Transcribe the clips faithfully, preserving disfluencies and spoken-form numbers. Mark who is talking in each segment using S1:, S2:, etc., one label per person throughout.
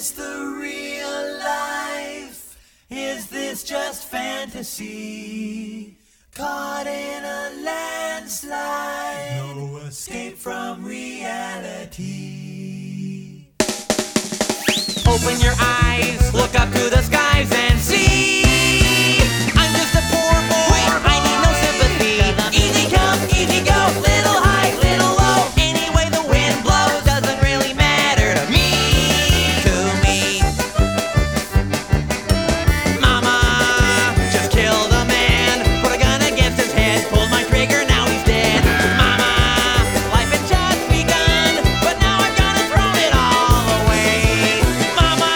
S1: this the real life? Is this just fantasy? Caught in a landslide, no escape from reality.
S2: Open your eyes, look up to the skies and see. I'm just a poor boy, I need no sympathy. Easy come, easy go, little high, little low. Any way the wind blows doesn't really matter to me. To me. Mama just killed a man, put a gun against his head, pulled my trigger, now he's dead. Mama, life had just begun, but now I've gotta throw it all away. Mama,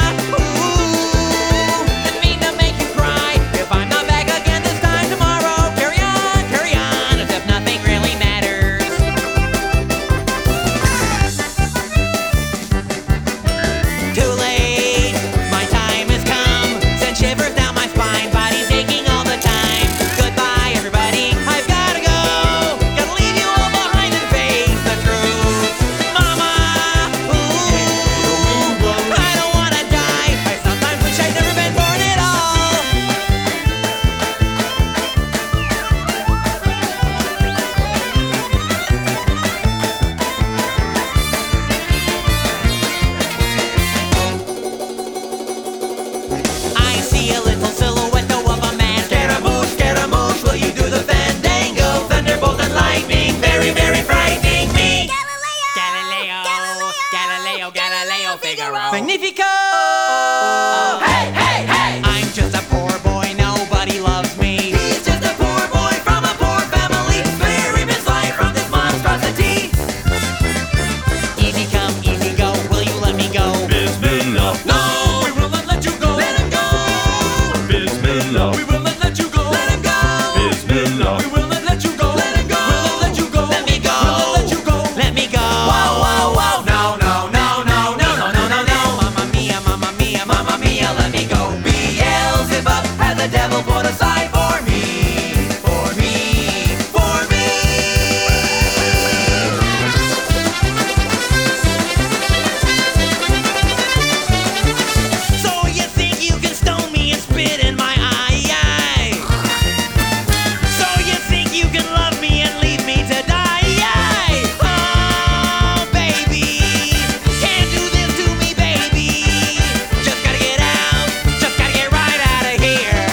S2: ooh, didn't mean to make you cry. If I'm not back again this time tomorrow, carry on, carry on, as if nothing really matters. Too late, my time has come. Send shivers down my spine, body's aching all the time. Goodbye, everybody, I've gotta go. Gotta leave you all behind and face the truth. Mama, ooh, I don't wanna die. I sometimes wish I'd never been born at all. I see a little silhouette of a man. Scaramouche, Scaramouche, will you do the fandango? Thunderbolt and lightning, very, very frightening me. Galileo, Galileo, Galileo, Figaro. Magnifico! Hey, hey, hey! I'm just a poor boy, nobody loves me. He's just a poor boy from a poor family. Spare him his life from this monstrosity. Easy come, easy go, will you let me go?
S3: Bismillah,
S2: No, we will not let you go. Let him go.
S3: Bismillah,
S2: We will not let you go. Let him go.
S3: Bismillah.
S2: We will not let you go. Let him go. We'll not let you go. Let me go. We'll not let you go. Let me go. Whoa, whoa, whoa. No, no, no, no, no, no, no, no, no. Mamma mia, mamma mia, mamma mia, let me go. Beelzebub has the devil put aside for me. For me. For me. So you think you can stone me and spit in my eye? So you think you can love me and leave me to die? Oh, baby, can't do this to me, baby. Just gotta get out, just gotta get right out of here.